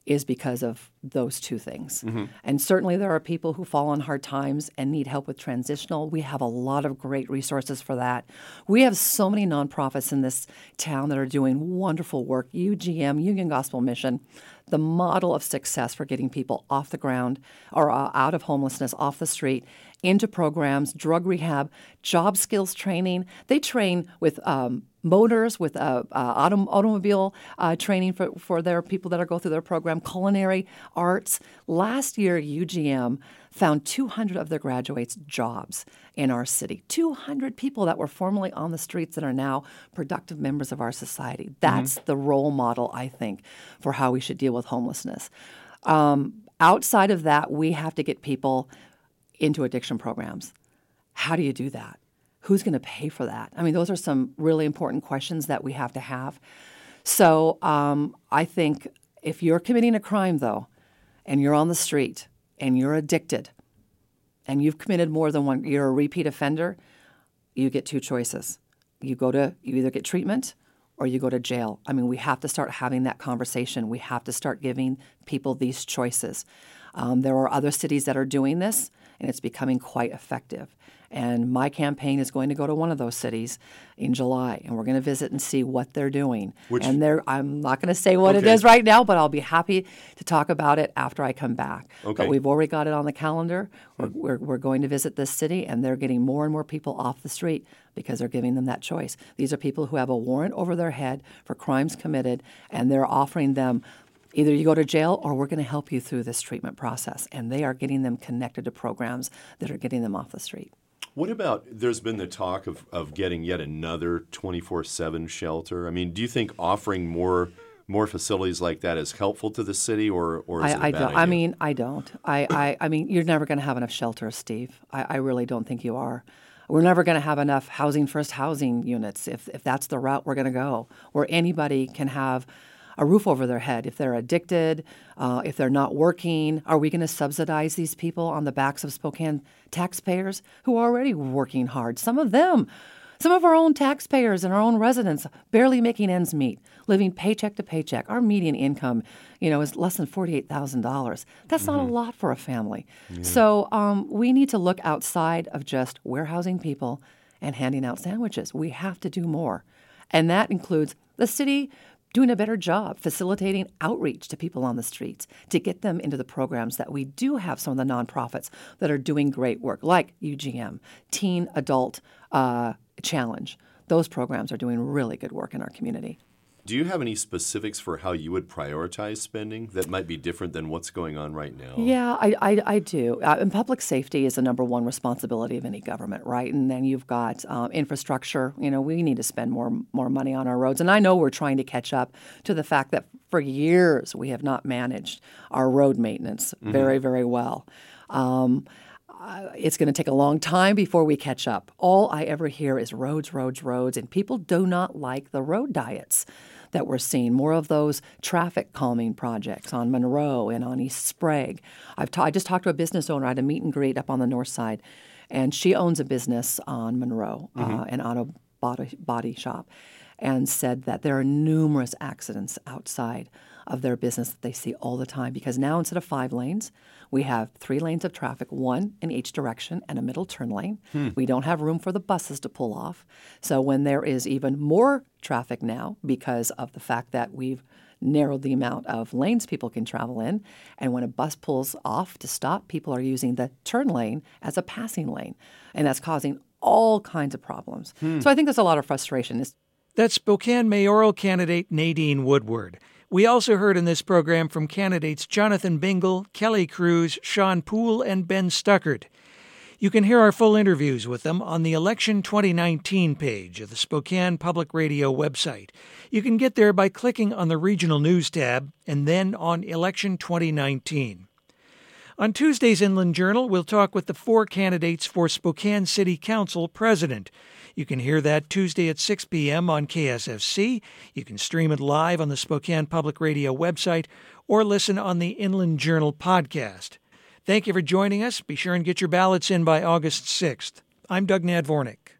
S6: is because of those two things. And certainly there are people who fall on hard times and need help with transitional. We have a lot of great resources for that. We have so many nonprofits in this town that are doing wonderful work. UGM, Union Gospel Mission, the model of success for getting people off the ground or out of homelessness, off the street, into programs, drug rehab, job skills training. They train with motors, with automobile training for their people that are go through their program, culinary arts. Last year, UGM found 200 of their graduates jobs in our city. 200 people that were formerly on the streets that are now productive members of our society. That's the role model, I think, for how we should deal with homelessness. Outside of that, we have to get people into addiction programs. How do you do that? Who's going to pay for that? I mean, those are some really important questions that we have to have. So I think if you're committing a crime, though, and you're on the street and you're addicted and you've committed more than one, you're a repeat offender, you get two choices. You either get treatment or you go to jail. I mean, we have to start having that conversation. We have to start giving people these choices. There are other cities that are doing this, and it's becoming quite effective. And my campaign is going to go to one of those cities in July, and we're going to visit and see what they're doing. I'm not going to say what it is right now, but I'll be happy to talk about it after I come back.
S7: Okay.
S6: But we've already got it on the calendar. We're going to visit this city, and they're getting more and more people off the street because they're giving them that choice. These are people who have a warrant over their head for crimes committed, and they're offering them either you go to jail or we're going to help you through this treatment process. And they are getting them connected to programs that are getting them off the street.
S7: What about, there's been the talk of getting yet another 24/7 shelter. I mean, do you think offering more facilities like that is helpful to the city, or is it a bad idea?
S6: I mean, I don't. I mean, you're never going to have enough shelters, Steve. I really don't think you are. We're never going to have enough housing first housing units if that's the route we're going to go, where anybody can have a roof over their head. If they're addicted, if they're not working, are we going to subsidize these people on the backs of Spokane taxpayers who are already working hard? Some of our own taxpayers and our own residents barely making ends meet, living paycheck to paycheck. Our median income, is less than $48,000. That's not a lot for a family. Yeah. So we need to look outside of just warehousing people and handing out sandwiches. We have to do more. And that includes the city doing a better job facilitating outreach to people on the streets to get them into the programs that we do have. Some of the nonprofits that are doing great work, like UGM, Teen Adult Challenge. Those programs are doing really good work in our community.
S7: Do you have any specifics for how you would prioritize spending that might be different than what's going on right now?
S6: Yeah, I do. And public safety is the number one responsibility of any government, right? And then you've got infrastructure. We need to spend more money on our roads. And I know we're trying to catch up to the fact that for years we have not managed our road maintenance very, very well. It's going to take a long time before we catch up. All I ever hear is roads, roads, roads, and people do not like the road diets that we're seeing. More of those traffic calming projects on Monroe and on East Sprague. I just talked to a business owner. I had a meet and greet up on the north side, and she owns a business on Monroe, an auto body shop, and said that there are numerous accidents outside of their business that they see all the time, because now instead of 5 lanes, we have 3 lanes of traffic, 1 in each direction and a middle turn lane. We don't have room for the buses to pull off. So when there is even more traffic now because of the fact that we've narrowed the amount of lanes people can travel in, and when a bus pulls off to stop, people are using the turn lane as a passing lane, and that's causing all kinds of problems. So I think there's a lot of frustration.
S1: That's Spokane mayoral candidate Nadine Woodward. We also heard in this program from candidates Jonathan Bingle, Kelly Cruz, Sean Poole, and Ben Stuckert. You can hear our full interviews with them on the Election 2019 page of the Spokane Public Radio website. You can get there by clicking on the Regional News tab and then on Election 2019. On Tuesday's Inland Journal, we'll talk with the 4 candidates for Spokane City Council President. You can hear that Tuesday at 6 p.m. on KSFC. You can stream it live on the Spokane Public Radio website or listen on the Inland Journal podcast. Thank you for joining us. Be sure and get your ballots in by August 6th. I'm Doug Nadvornik.